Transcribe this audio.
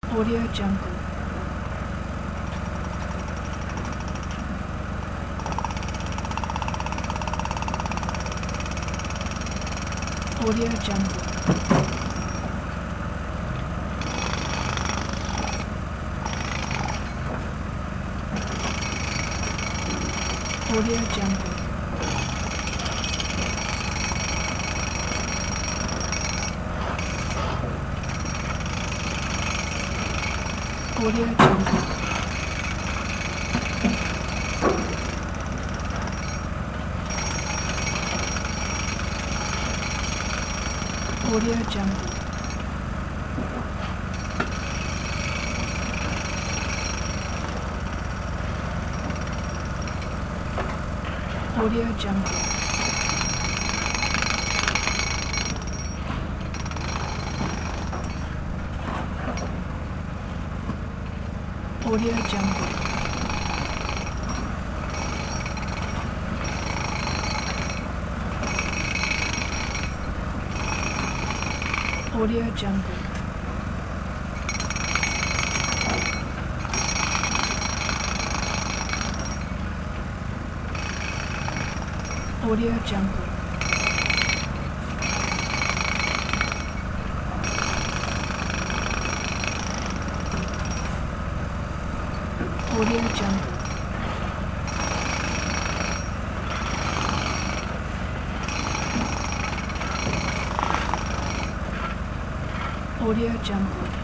Audio Jungle. Audio Jungle. Audio Jungle. Audio Jungle. Audio Jungle. Audio Jungle. Audio Jungle. Audio Jungle. Audio Jungle. Audio Jungle. Audio Jungle.